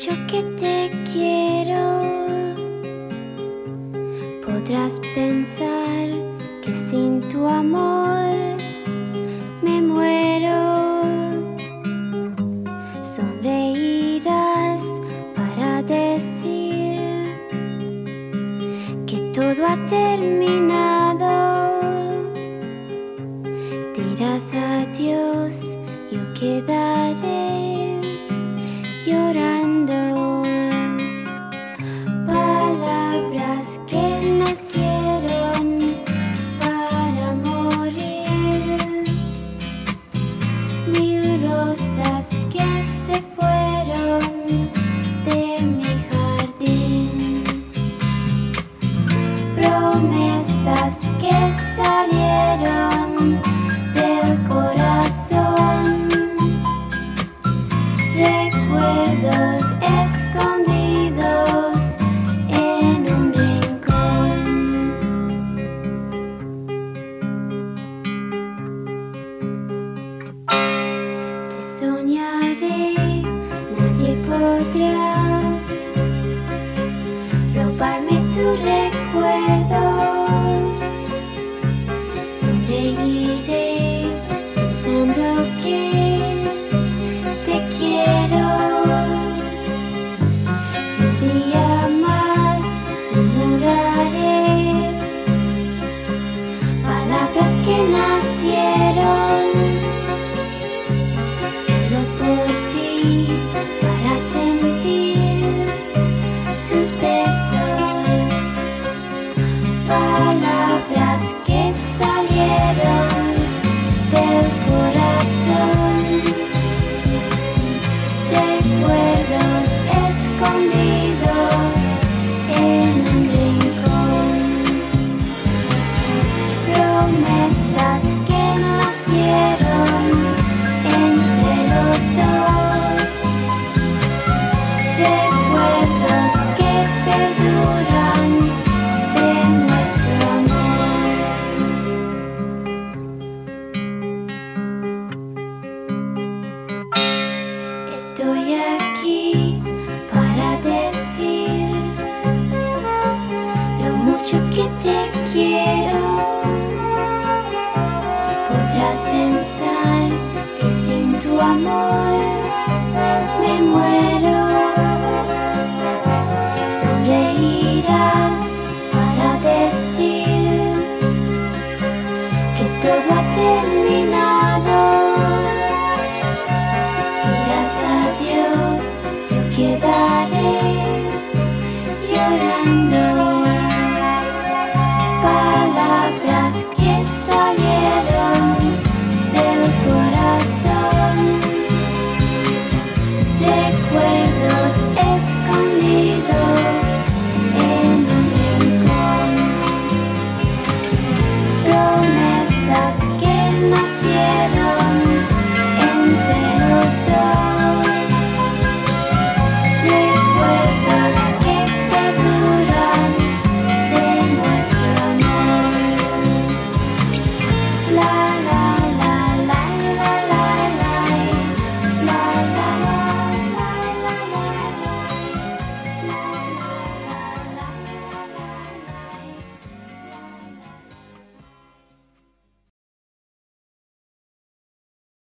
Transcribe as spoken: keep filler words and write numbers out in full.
mucho que te quiero. Podrás pensar que sin tu amor me muero. Sonreirás para decir que todo ha terminado. Dirás adiós, yo quedaré llorando. Palabras que nacieron para morir, mil rosas que se fueron de mi jardín, promesas que salieron del corazón, recuerdos escondidos en un rincón. Te soñaré, nadie podrá robarme tu recuerdo. Sonreiré pensando que te quiero. Un día más murmuraré palabras que nacieron solo por ti, para sentir tus besos. Palabras que salieron del corazón, recuerdos escondidos en un rincón, promesas que nacieron entre los dos, recuerdos que perduran de nuestro amor. Estoy aquí para decir lo mucho que te quiero. Podrás pensar que sin tu amor me muero. Sonreirás para decir que todo ha terminado. Dirás adiós, yo quedaré llorando.